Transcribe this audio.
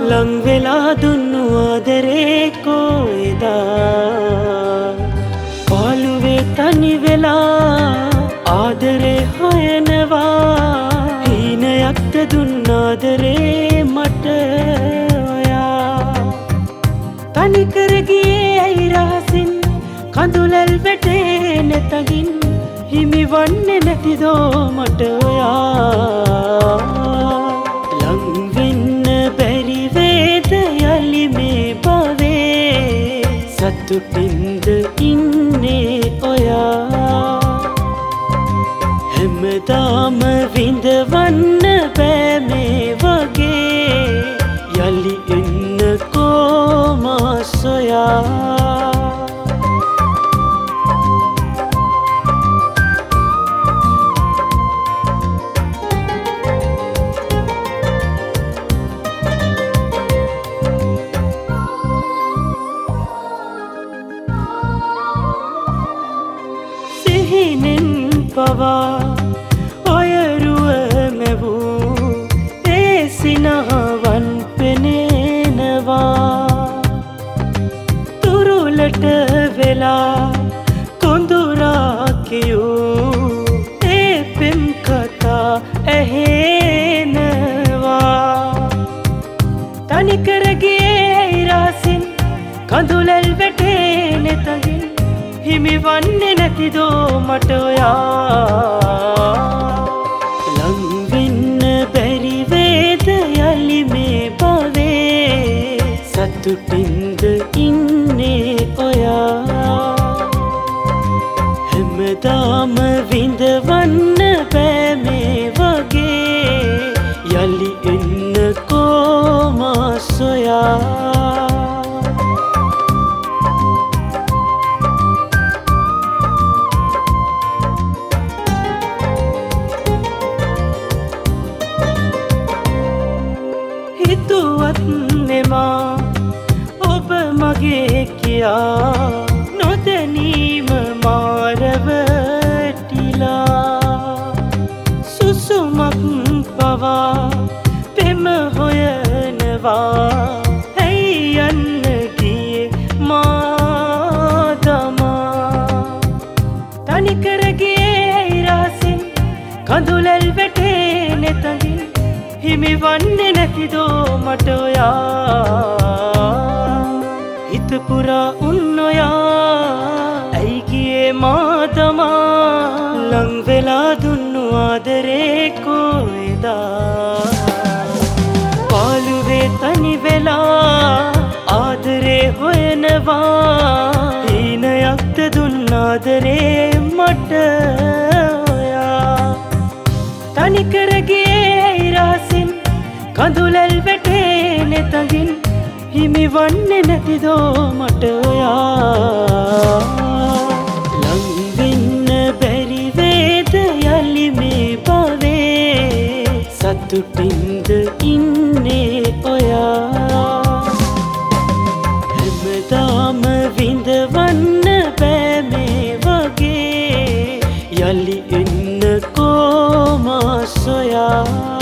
ලං වෙලා දුන්නු ආදරේ කොයිදා පාළුවේ තනි වෙලා ආදරේ හොයනවා හීනයක්ද දුන්න ආදරේ මට ඔයා තනි කර ගියේ ඇයි රහසින් කඳුලල් වැටෙන තගින් හිමි වන්නේ නැතිදෝ මට ඔයා ලං වෙන්න බැරි වේද යලි මේ භවයේ සතුටින්ද ඉන්නේ ඔයා හැමදාම විඳවන්න බෑ මේ වගේ යලි එන්නකෝ මා සොයා සිහිනෙන් පවා ඔයරුව මැවූ ඒ සිනහවන් පෙනෙනවා තුරුලට වෙලා කොඳුරා කියූ ඒ පෙම් කතා ඇහෙනවා තනිකර ගියේ රහසින් කඳුලල් වැටෙන තගින් හිමි වන්නේ නැතිදෝ මට ඔයා ලං වෙන්න බැරි වේද යලි මේ භවයේ සතුටින්ද ඉන්නේ ඔයා හැමදාම විඳවන්න බෑ මේ වගේ යලි එන්නකෝ මා සොයා හිතුවත් නෙමා ඔබ මගේ කියා නොදැනීම මාරවටිලා සුසුමක් පවා පෙම හොයනවා ඇයි යන්න ගියේ මාදමා තනිකර ගියේ රහසින් කඳුලල් වැටෙන තගින් හිමි වන්නේ නැතිදෝ මට ඔයා හිත පුරා උන් ඔයා ඇයි ගියේ මාදමා ලං වෙලා දුන්නු ආදරේ කොයිදා පාළුවේ තනි වෙලා ආදරේ හොයනවා හීනයක්ද දුන්න ආදරේ මට ඔයා තනිකර ගියේ රහසින් කඳුලල් වැටෙන තගින් හිමි වන්නේ නැතිදෝ මට ඔයා ලං වෙන්න බැරි වේද යලි මේ භවයේ සතුටින්ද ඉන්නේ ඔයා හැමදාම විඳවන්න බෑ මේ වගේ යලි එන්නකෝ මා සොයා